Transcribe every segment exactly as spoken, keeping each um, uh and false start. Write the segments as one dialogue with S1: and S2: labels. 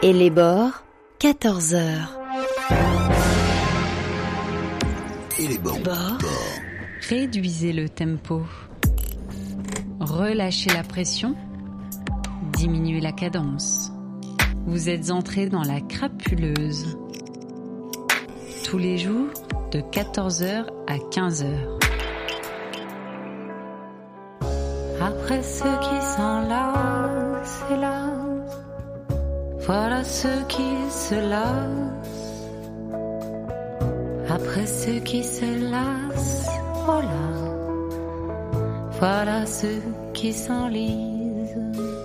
S1: Et les bords, quatorze heures.
S2: Et les bords.
S1: Bord.
S3: Réduisez le tempo. Relâchez la pression. Diminuez la cadence. Vous êtes entré dans la crapuleuse. Tous les jours, de quatorze heures à quinze heures. Après ceux qui s'enlacent, hélas, voilà ceux qui se lassent. Après ceux qui se lassent, oh là, voilà ceux qui s'enlisent.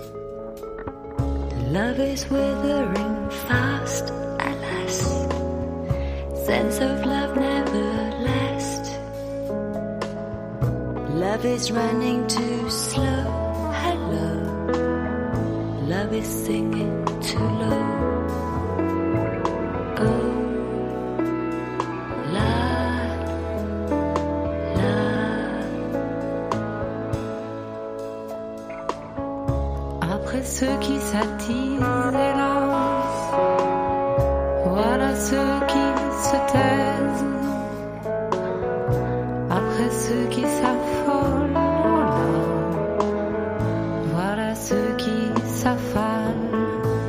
S4: Love is withering fast, alas. Sense of love never lasts. Love is running too slow, hello. Love is singing too low. Oh, la, la.
S3: Après ceux qui s'attisent, hélas, voilà ceux qui se taisent. Après ceux qui s'affolent, oh là, voilà ceux qui s'affalent.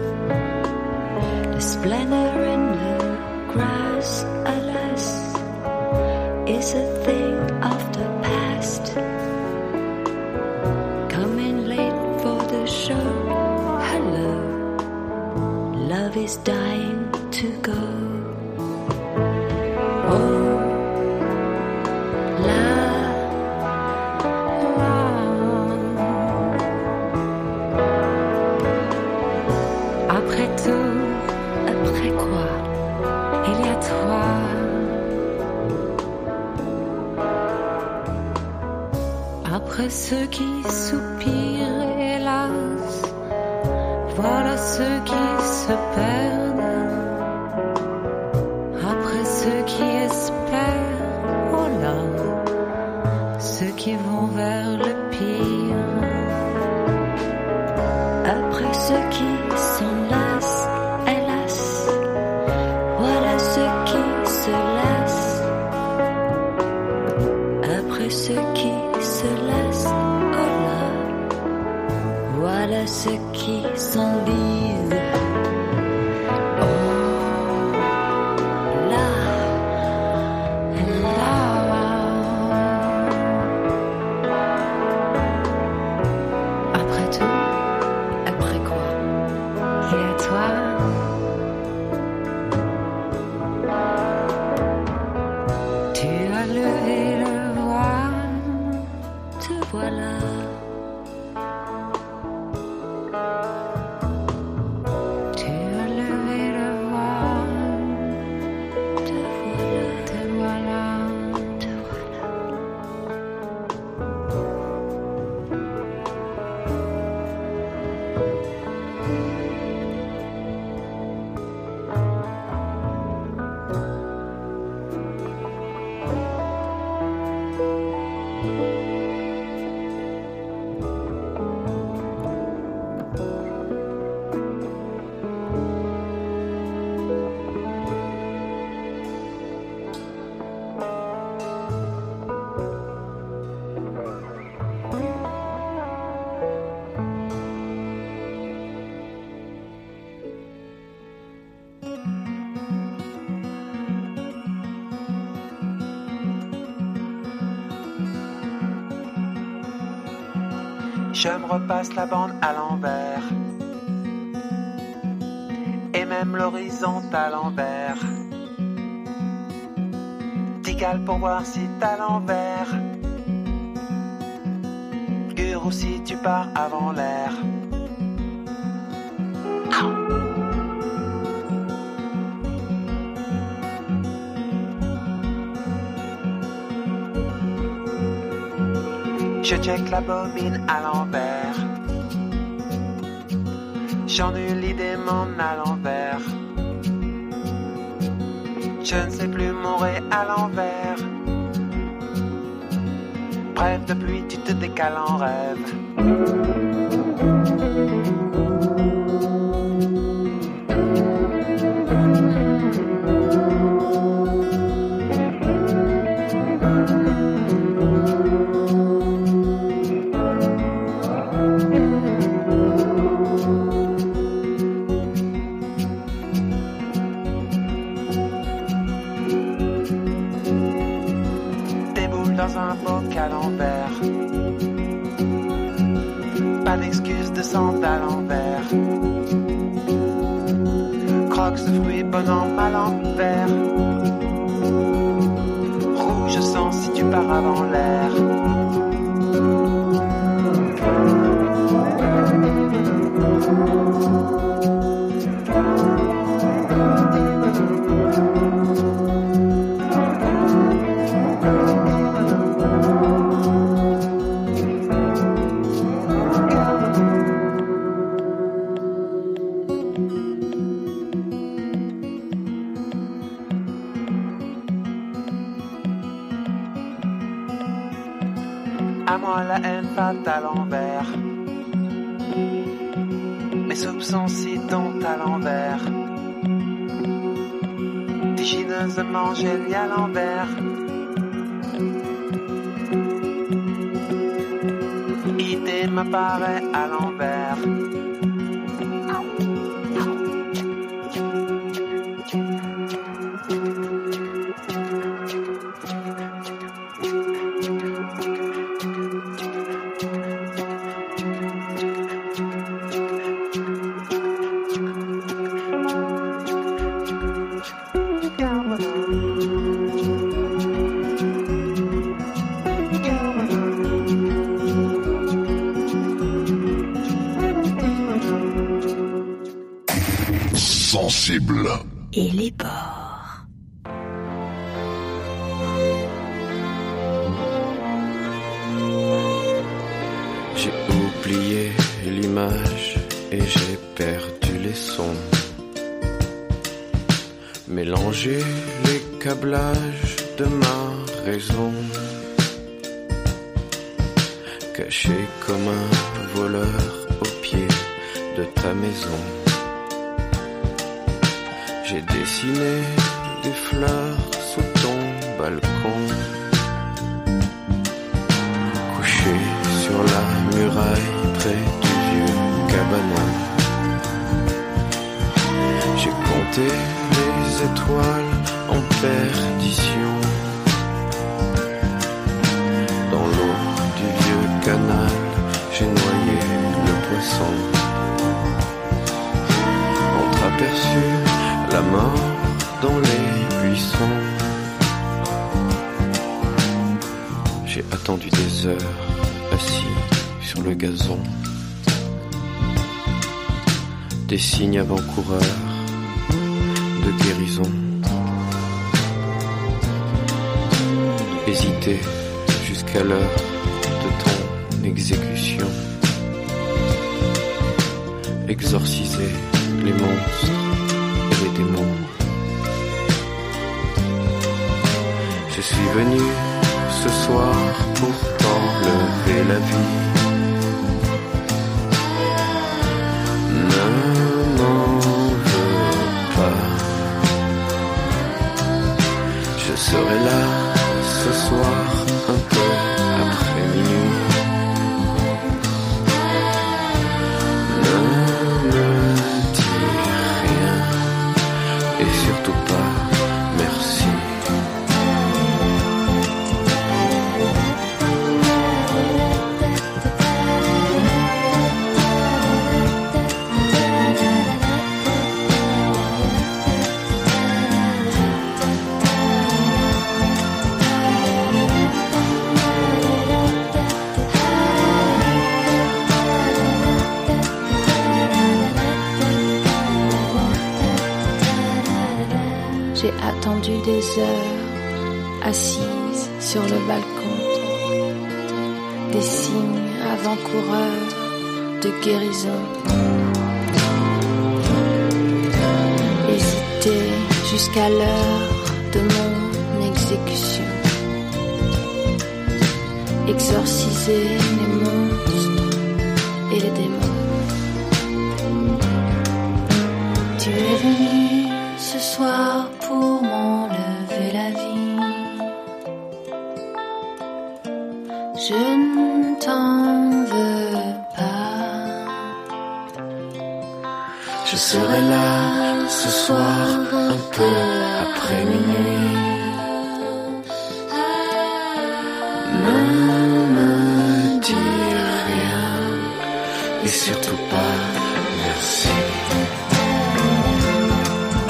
S4: The splendor in the grass, alas, is a thing of the past. Coming late for the show, hello. Love is dying to go. Oh,
S3: après ceux qui soupirent, hélas, voilà ceux qui se perdent. Après ceux qui espèrent, oh là, ceux qui vont vers le pire.
S4: Après ceux qui s'enlacent, hélas, voilà ceux qui se lassent. Après ceux qui se lassent, oh là, voilà ceux qui s'enlisent. Oh, là, là.
S3: Après tout,
S4: Après quoi?
S3: et à toi, tu as levé le voile.
S4: Te voilà.
S3: Tu as levé le voile,
S4: Te voilà.
S3: te voilà.
S4: Te voilà.
S5: Je me repasse la bande à l'envers et même l'horizon à l'envers. T'égale pour voir si t'as l'envers. Guru si tu pars avant l'air. Je check la bobine à l'envers. J'ennuie l'idée mon à l'envers. Je ne sais plus mourir à l'envers. Bref, depuis tu te décales en rêve. rock, ce fruit bon an, mal en vert. Rouge sang si tu pars avant l'air. À moi la haine fatale envers mes soupçons si dont à l'envers, digineusement génial envers. Idée m'apparaît à l'envers.
S2: Sensible.
S1: Et les porcs.
S6: J'ai oublié l'image et j'ai perdu les sons. Mélanger les câblages de ma raison. Caché comme un voleur au pied de ta maison. J'ai dessiné des fleurs sous ton balcon. Couché sur la muraille près du vieux cabanon. J'ai compté les étoiles en perdition. Dans l'eau du vieux canal, j'ai noyé le poisson. Entreaperçu la mort dans les buissons. J'ai attendu des heures assis sur le gazon. Des signes avant-coureurs de guérison. Hésiter jusqu'à l'heure de ton exécution. Exorciser les monstres et les démons. Je suis venu ce soir pour t'enlever la vie. Ne m'en veux pas. Je serai là ce soir un peu après minuit. Ne me dis rien et surtout pas merci.
S4: J'ai attendu des heures, assise sur le balcon, des signes avant-coureurs de guérison. Hésiter jusqu'à l'heure de mon exécution. Exorciser les monstres et les démons. Tu es venu ce soir pour m'enlever la vie. Je ne t'en veux pas.
S6: Je serai là ce soir un peu après minuit. Ne me dis rien et surtout pas merci.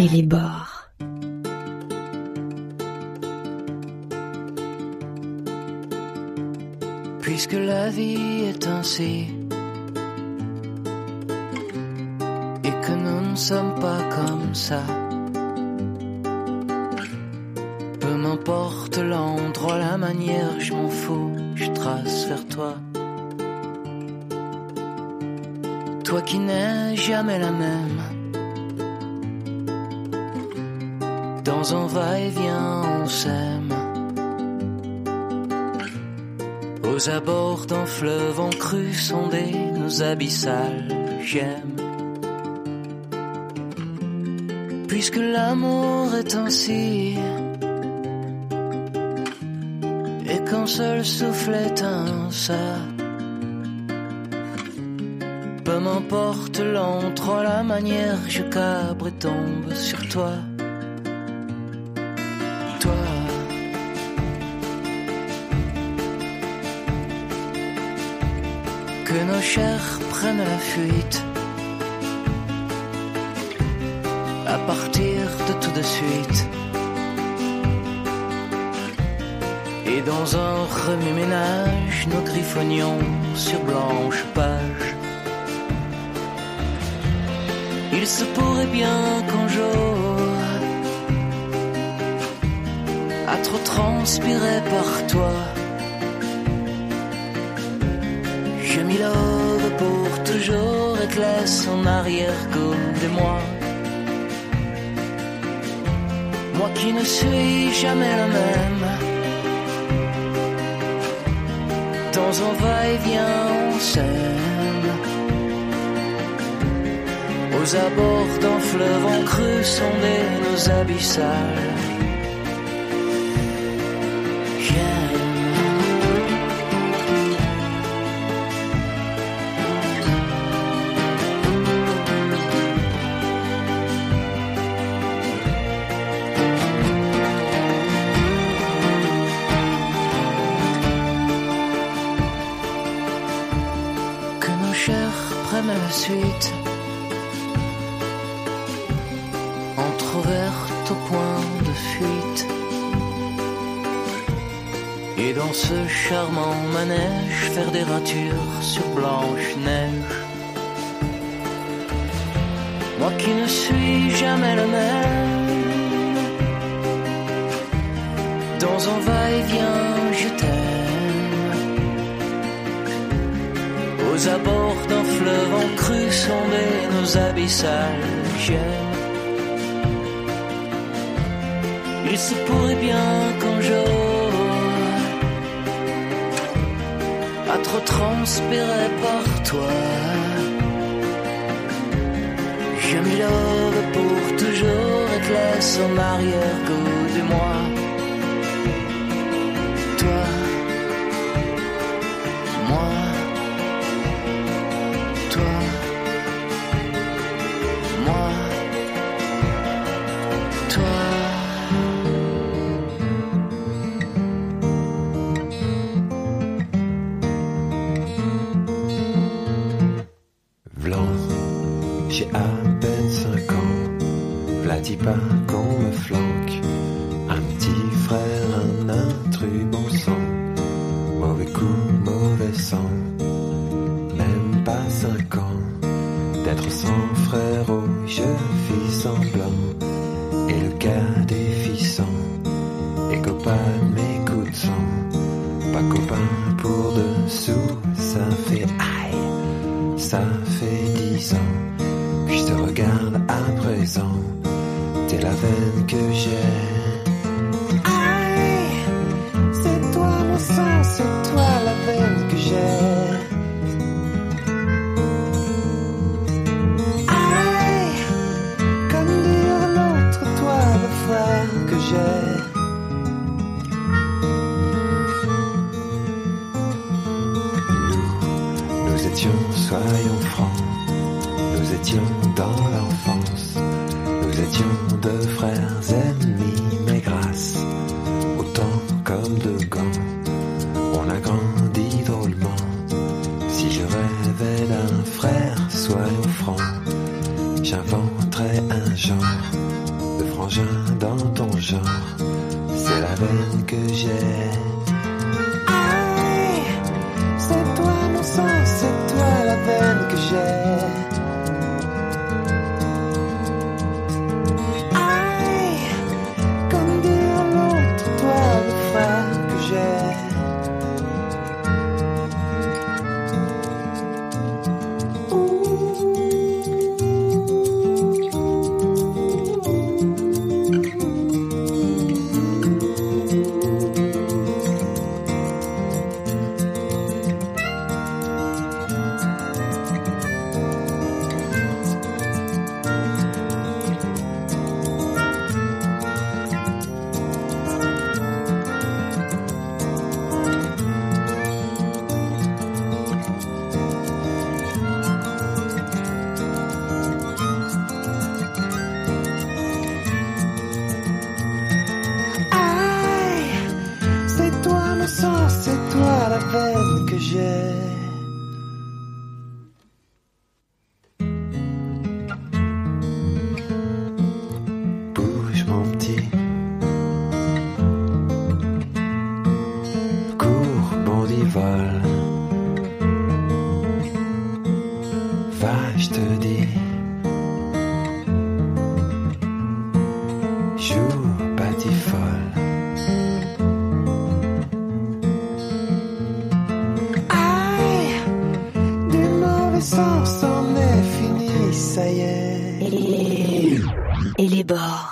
S1: et les bords.
S7: Puisque la vie est ainsi, et que nous ne sommes pas comme ça, peu m'importe l'endroit, la manière, je m'en fous, je trace vers toi. Toi qui n'es jamais la même, dans un va-et-vient on s'aime. Aux abords d'un fleuve en crue, sonder nos abyssales gemmes. Puisque l'amour est ainsi, et qu'un seul souffle éteint ça, peu m'importe l'endroit, la manière, je cabre et tombe sur toi. Toi. Que nos chairs prennent la fuite, à partir de tout de suite, et dans un remue-ménage, nos griffonions sur blanche page. Il se pourrait bien qu'un jour, à trop transpirer par toi, je m'y love pour toujours et te laisse en arrière-goût de moi. Moi qui ne suis jamais la même, dans un va-et-vient on s'aime. Aux abords d'un fleuve en crue, sonder nos abyssales. La suite, entrouverte au point de fuite, et dans ce charmant manège, faire des ratures sur blanche neige. Moi qui ne suis jamais le même, dans un va-et-vient, je t'aime. Aux abords d'un fleuve en crue, sonder nos abyssales gemmes. Il se pourrait bien qu'un jour, à trop transpirer par toi, je m'y love pour toujours et te laisse en arrière-goût de moi. Toi, moi, toi, moi, toi.
S8: V'lan, j'ai à peine cinq ans, v'là dis pas qu'on me flanque. Un petit frère, un intrus bon sang, mauvais coup, mauvais sang. Même pas cinq ans, d'être sans frérot, je fis semblant. Et le cas déficient, et copain de mes coups de sang. Pas copain pour dessous, ça fait aïe, ça fait dix ans que je te regarde à présent. T'es la veine que j'ai. Aïe, c'est toi mon sang, c'est toi la veine que j'ai. Aïe, comme dire l'autre, toi le frère que j'ai. Nous, nous étions, soyons francs, nous étions dans l'enfance. Nous étions deux frères ennemis, mais grâce au temps comme de gants, on a grandi drôlement. Si je rêvais d'un frère, soyons francs, j'inventerais un genre que j'ai. Bouge mon petit, cours, bondis, vole. Va, je te dis, joue, batifole. Aïe, du mauvais sens, c'en est fini, ça y est.
S1: Et, et les bords.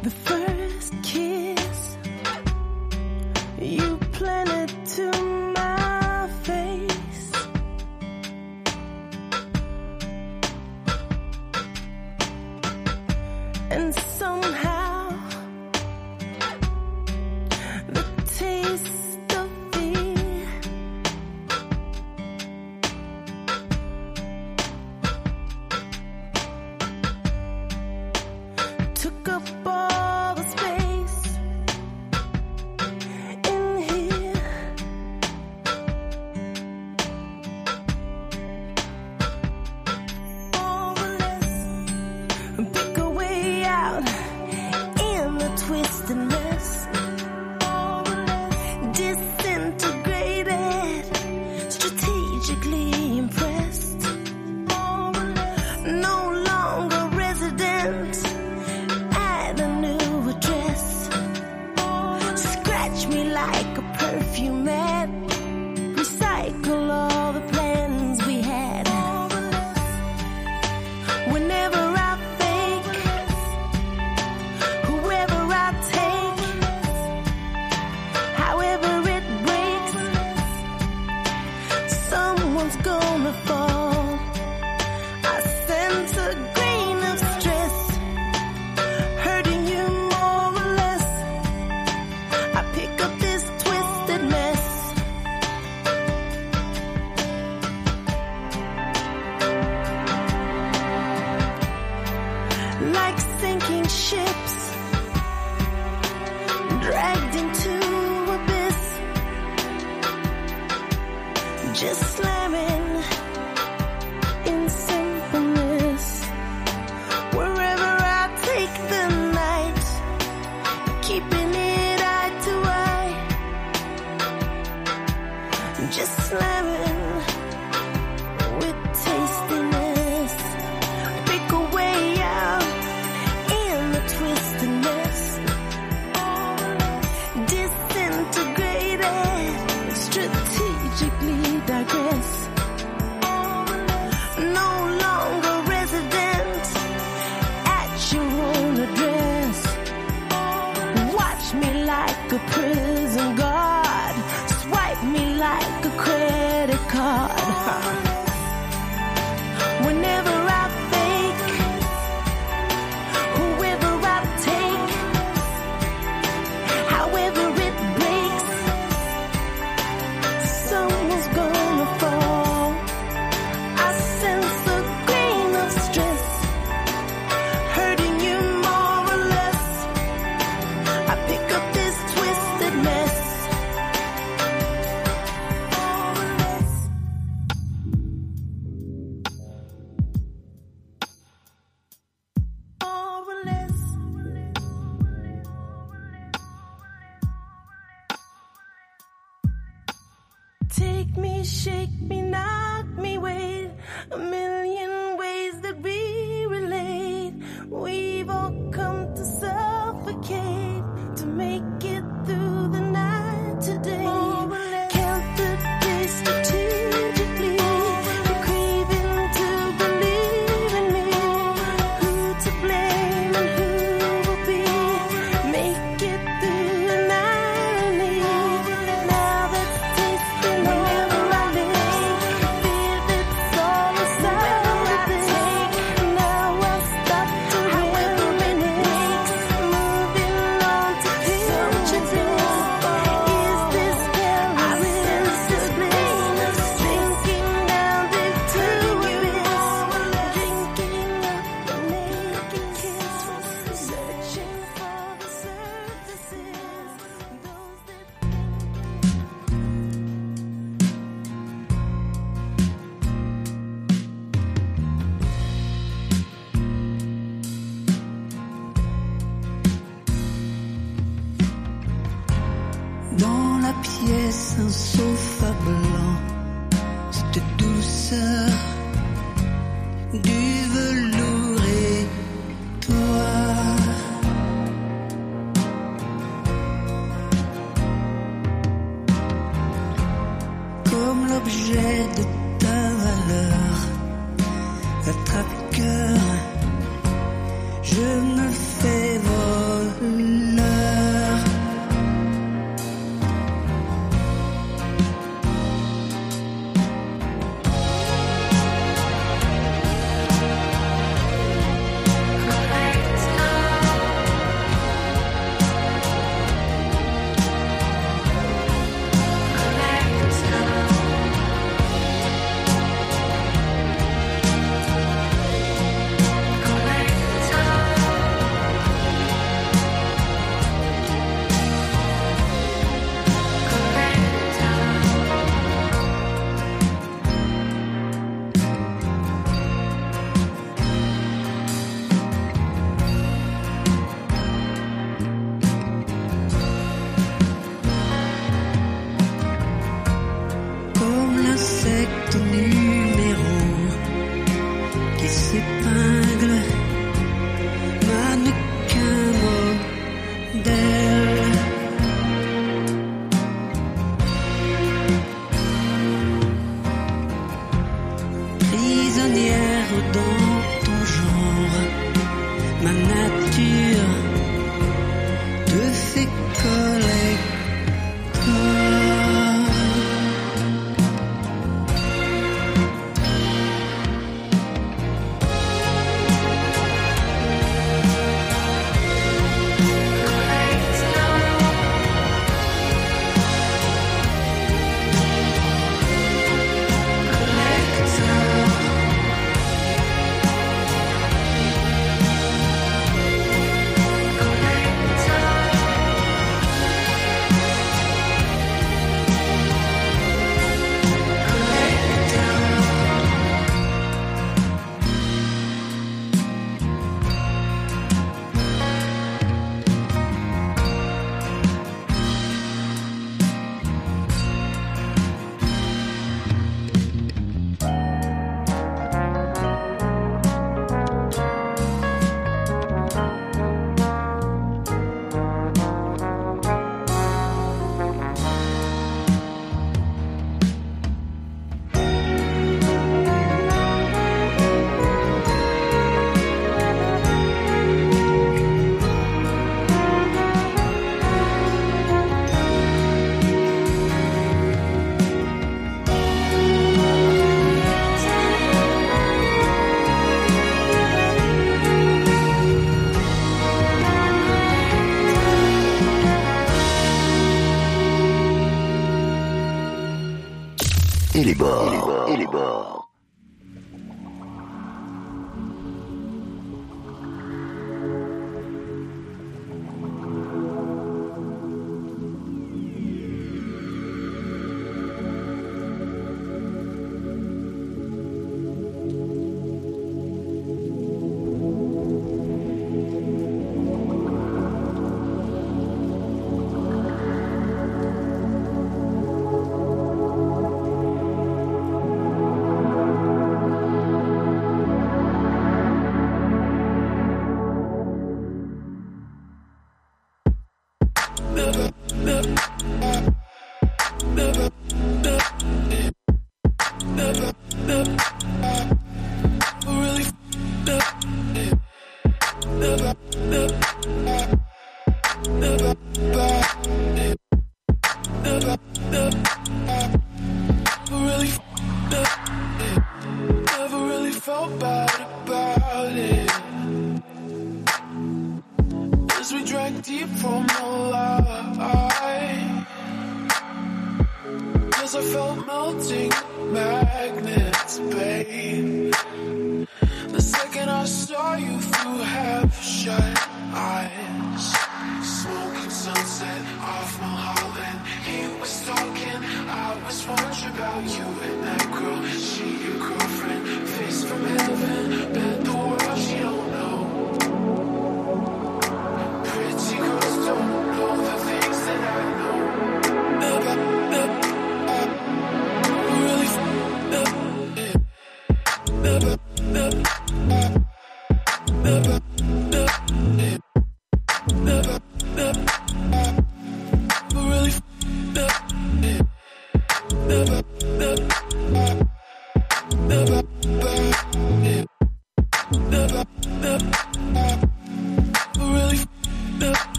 S9: The first kiss you planted to my face, and somehow the taste of fear took up all the space in here. All the less pick a way out in the twisted mess. All the less disintegrated, strategically impressed. All the less no longer resident at a new address. Scratch me like a perfume ad. Recycle all the plans we had. Whenever I fake, whoever I take, however it breaks, someone's gonna fall. I sense a grain of stress, hurting you more or less. I pick up this twisted mess. Like sinking ships, dragged into abyss, just slamming in sinfulness. Wherever I take the night, keeping it eye to eye, just slamming with tastiness. Pick a way out in the twisted mess. Disintegrated, strategically digress. No longer resident at your own address. Watch me like a prison guard, swipe me like a credit card. Whenever I fake, whoever I take, however it breaks, someone's gonna fall. I sense a grain of stress, hurting you more or less. I pick up this twisted mess. More or less. Take me, shake me, knock me, wait. A million ways that we relate. We've all come to suffocate to make it through the night today. Count the days strategically, craving to believe in me. Who to blame and who will be? Make it through the night and leave. Now that's tasting whenever I live. Feel it's all aside of this. Now I stop to however it makes. Moving on to picture this. Is this where I sense this bliss? Sinking down deep to abyss. Drinking up the naked kiss. Searching for the surfaces. Those that
S7: Dans la pièce, un sofa blanc, cette douceur du velours et toi. Comme l'objet de ta valeur, attrape-cœur, je me fais vol.
S10: qui s'épingle, mannequin modèle. Prisonnière dans ton genre, ma nature te fait collecteur.
S2: Et les bords, et les bords.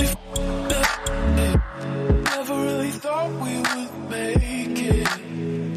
S11: Never really thought we would make it.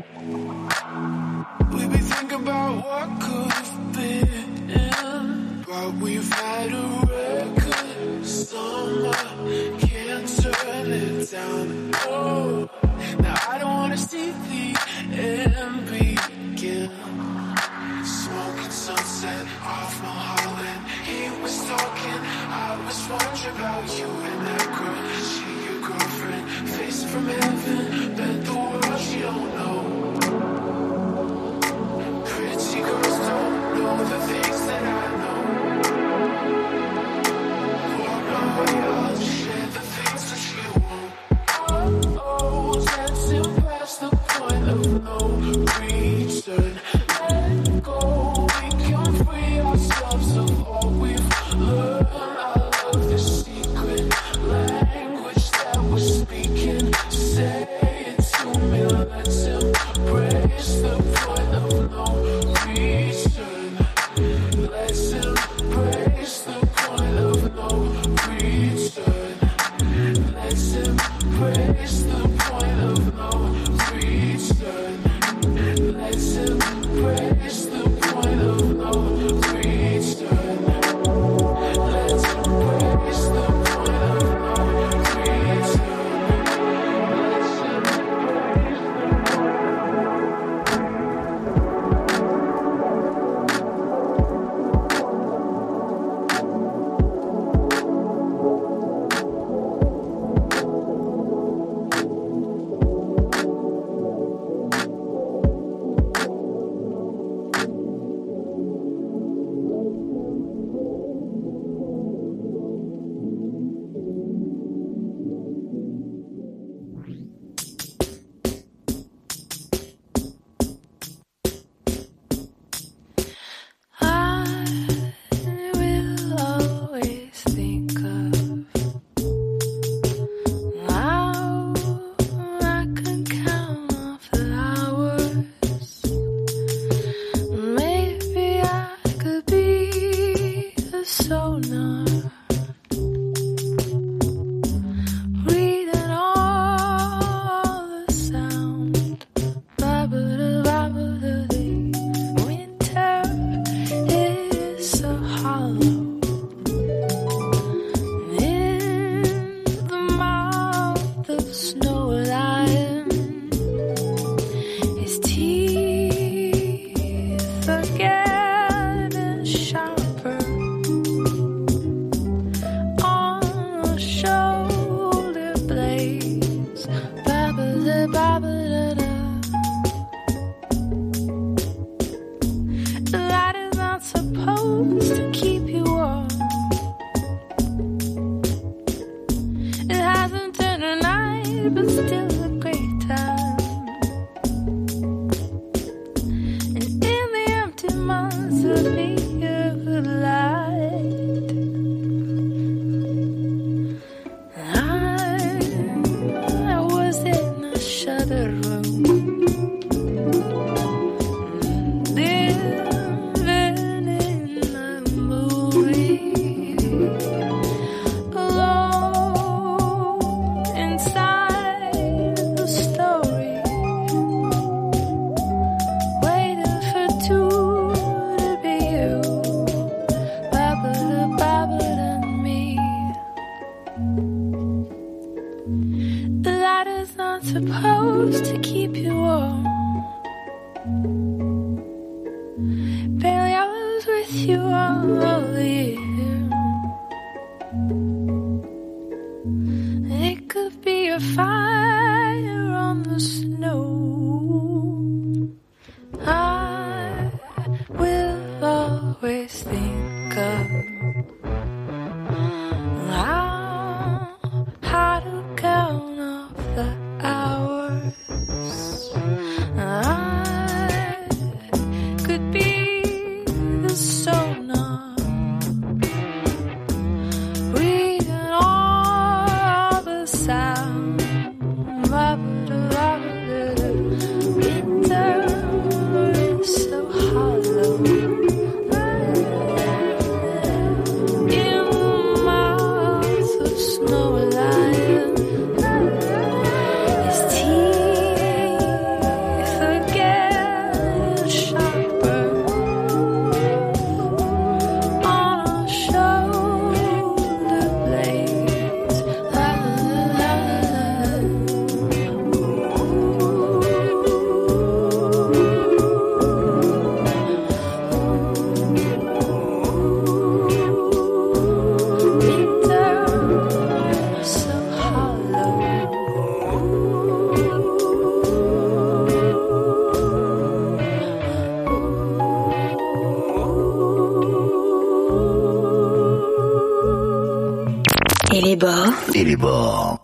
S1: Et les bords.
S2: Et les bords.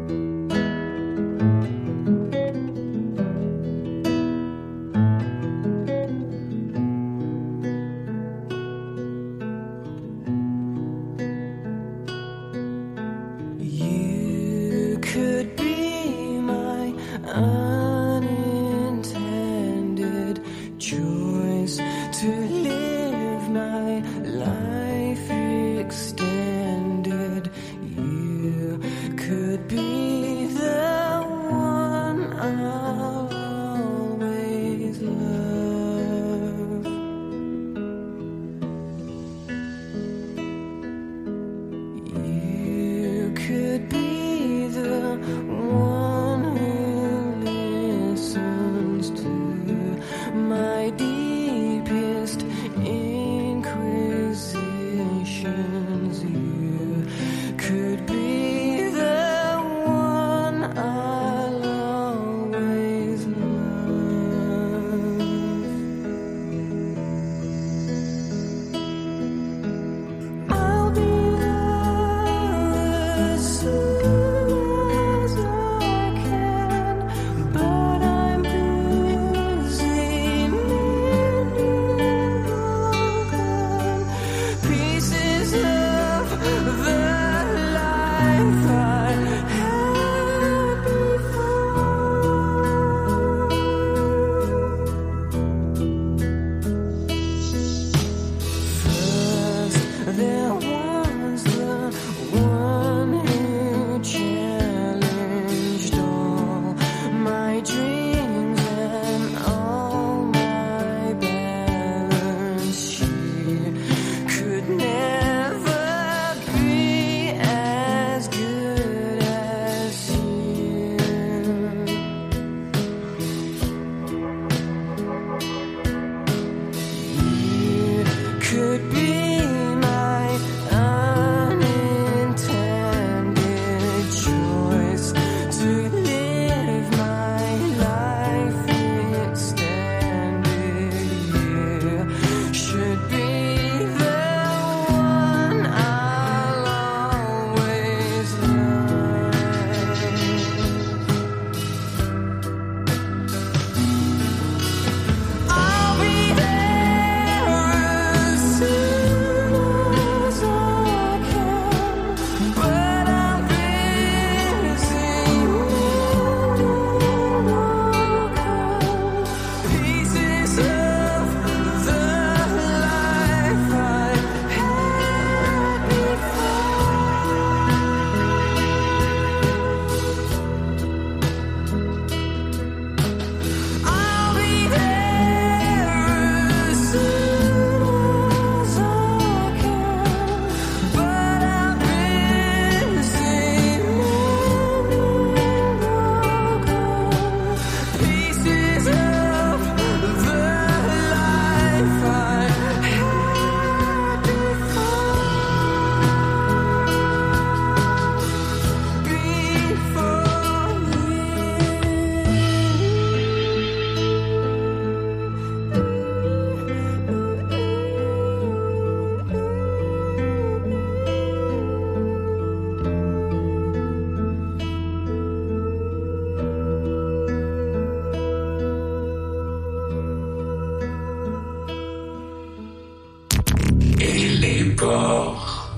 S10: You could be my unintended choice to live my life extended. You could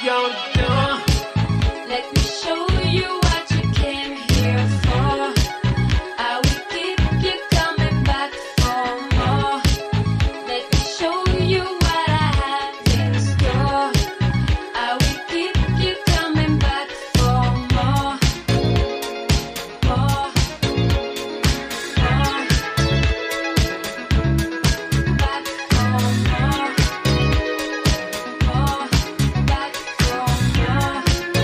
S12: your door. Let me show you what you came here for. I will keep you coming back for more. Let me show you what I have in store. I will keep you coming back for more. More. More. Back for more. More. Back for more.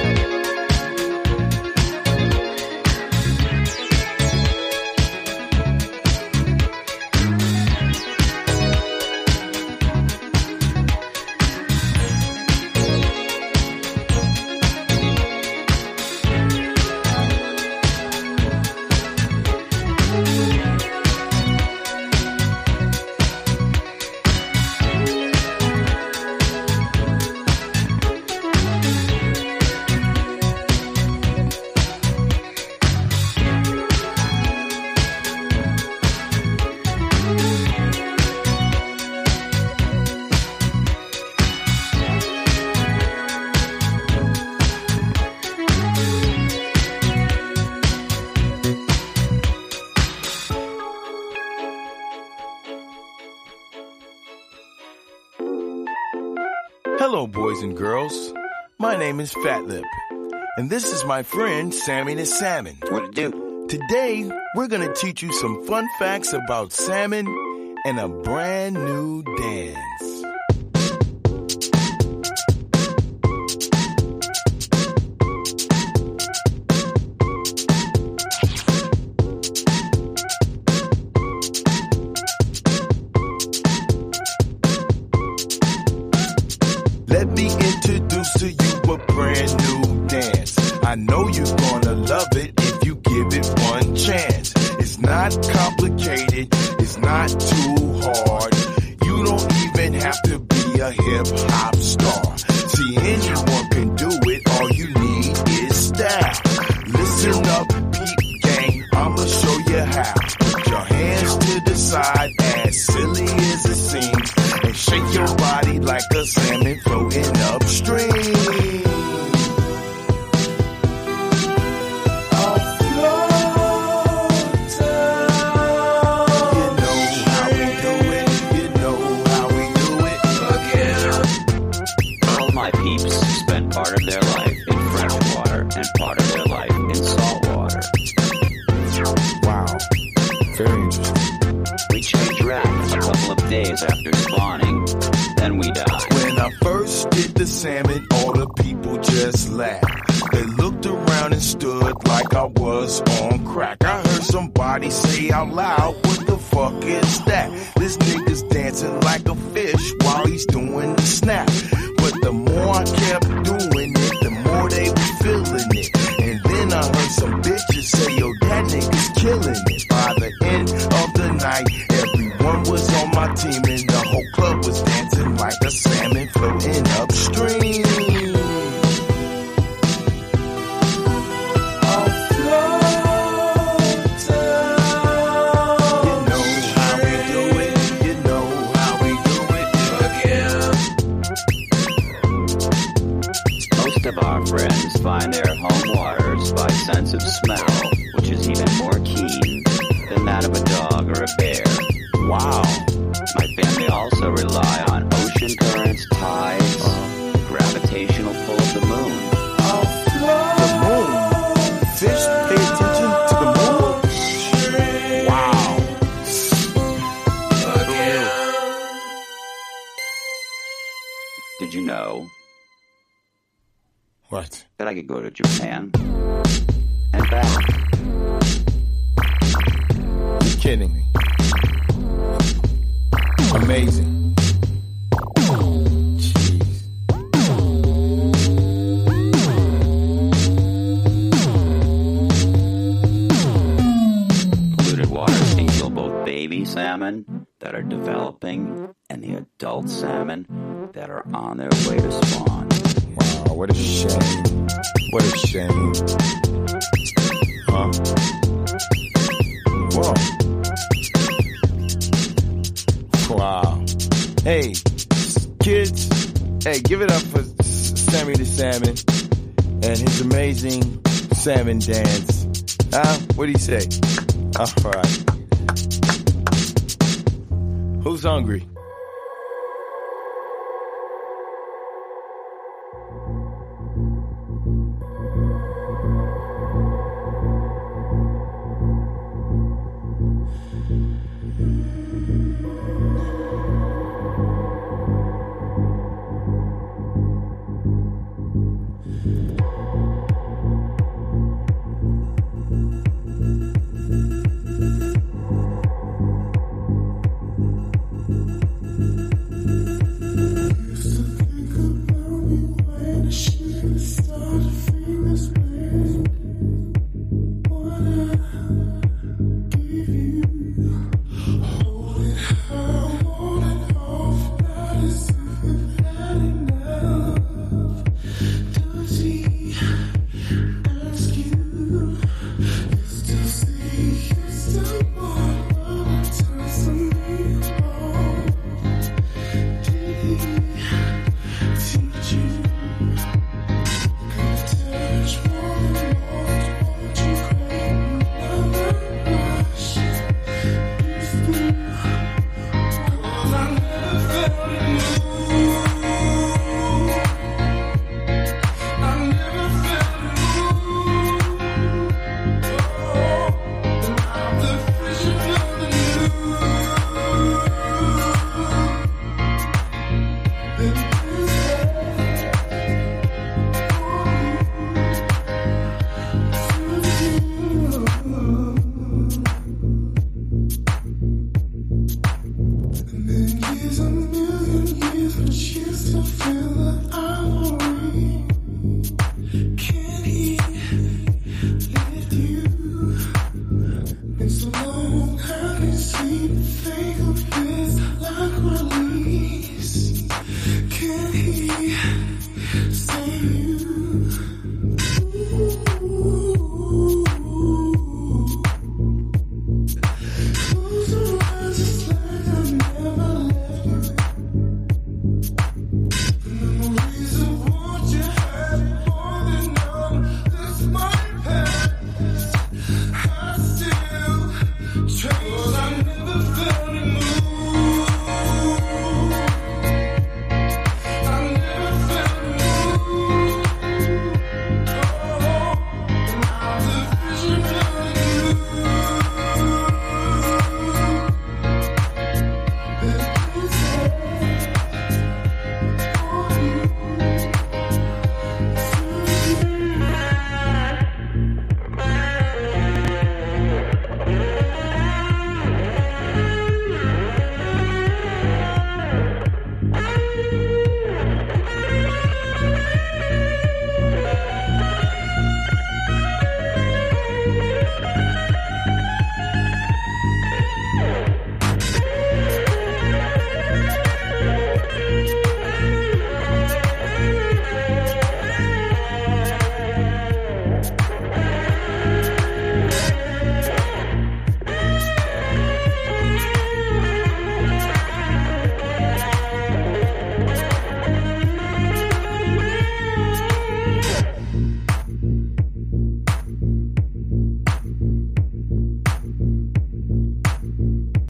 S13: Hello, boys and girls. My name is Fat Lip, and this is my friend Sammy the Salmon.
S2: What it do?
S13: Today, we're gonna teach you some fun facts about salmon and a brand new dance. Let me introduce to you a brand new dance. I know you're gonna love it if you give it one chance. It's not complicated, it's not too hard. You don't even have to be a hip hop star. See, anyone can do it, all you need is style. Listen up, peep gang, I'ma show you how. Put your hands to the side, as silly as it seems, and shake your body like a salmon floating upstream.
S14: All my peeps spend part of their life in fresh water and part of their life in salt water.
S13: Wow, very interesting.
S14: We change racks a couple of days after spawning, then we die.
S13: When I first did the salmon, all the people just laughed. They looked around and stood like I was on crack. I heard somebody say out loud, what the fuck is that? This nigga's dancing like a fish while he's doing the snap. But the more I kept doing it, the more they were feeling it. And then I heard some bitches say, yo, that nigga's killing it. By the end of the night, everyone was on my team and the whole club was dancing like a salmon floating upstream.
S14: Most of our friends find their home waters by sense of smell, which is even more keen than that of a dog or a bear.
S13: Wow.
S14: My family also rely on ocean currents, tides, the gravitational pull of the moon.
S13: The moon? Fish pay attention to the moon? Wow.
S14: Did you know
S13: What?
S14: that I could go to Japan and back?
S13: You're kidding me. Amazing.
S14: Polluted waters can kill both baby salmon that are developing and the adult salmon that are on their way to spawn.
S13: Wow, what a shame. What a shame. Huh? Whoa. Wow. Hey, kids. Hey, give it up for Sammy the Salmon and his amazing salmon dance. Huh? What do you say? All right. Who's hungry?
S15: Years a million years, but you still feel